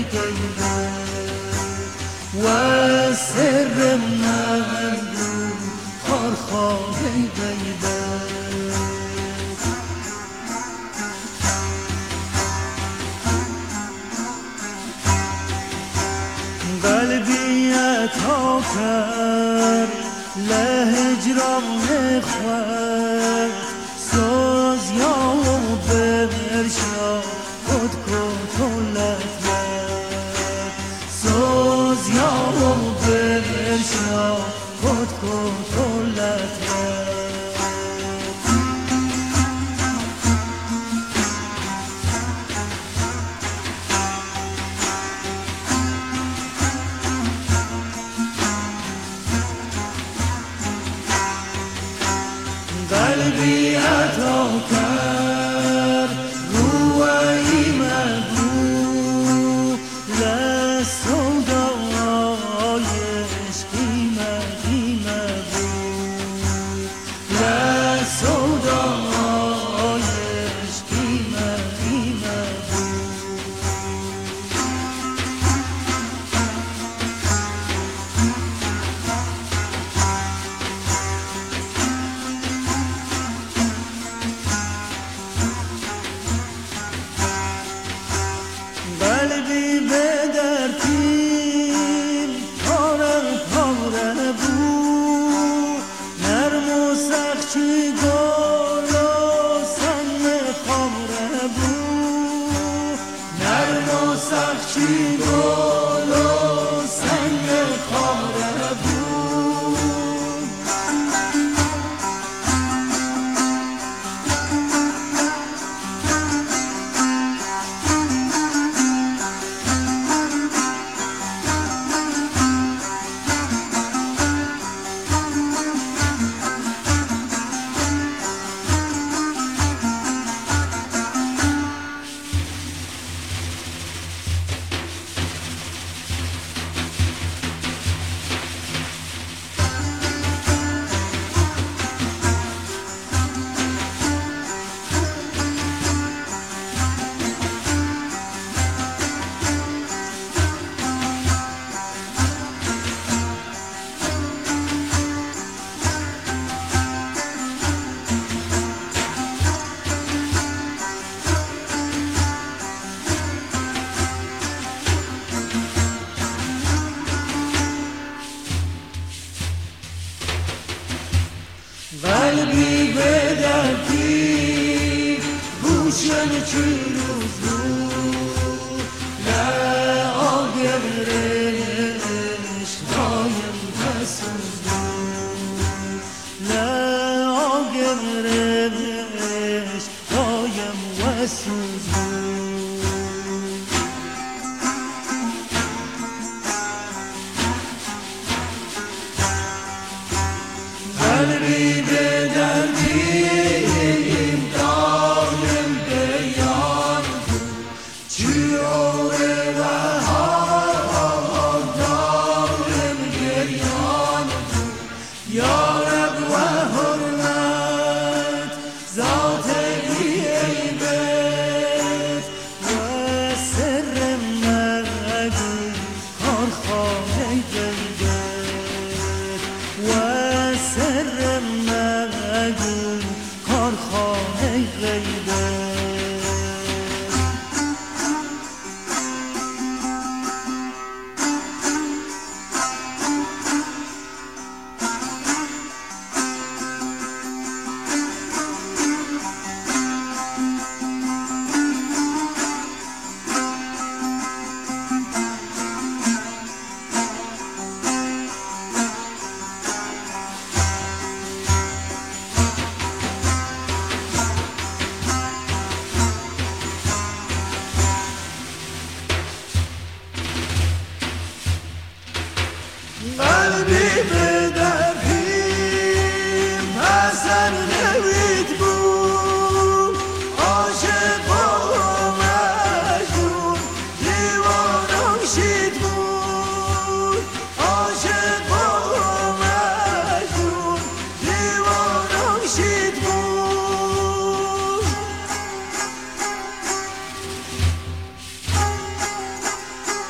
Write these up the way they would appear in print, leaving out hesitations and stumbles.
غیبه و سر مغلوب خارخار غیبه قلبی عطا کرد لهجران خود ساز یا برشا خود کتولت ساز یا برشا خود کتولت قلبی عطا کرد روی مگو لسودای عشقی مگو لسودای عشقی مگو قلبی به درتیم پاره پاره بود نرم و سخچی گل و سن خاره بود نرم و سخچی گل و سن خاره بود قلبی به دردی روشن چی روز بود لعاقب رشت دایم پسوز بود لعاقب رشت دایم وسوز بود قلبی به دردیم دایم بیان بود چیوره و حال دایم گریان بود یارب و حرمت ذات عیبت و سر مگو کارخانه غیبت و سر مگو کارخانه غیبت قلبی به دردیم حسن نوید بود عاشق و مجنون دیوانم شید بود عاشق و مجنون دیوانم شید بود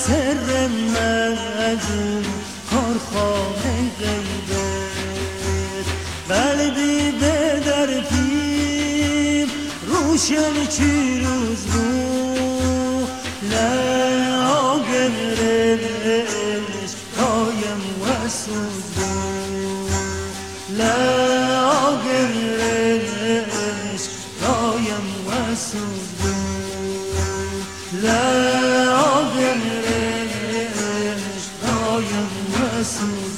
سر مجون کارخانه غیبت قلبی به در پیر روشن چی روز رو لعاگرش دایم و سوز رو لعاگرش دایم و سوز رو لعاگرش دایم و سوز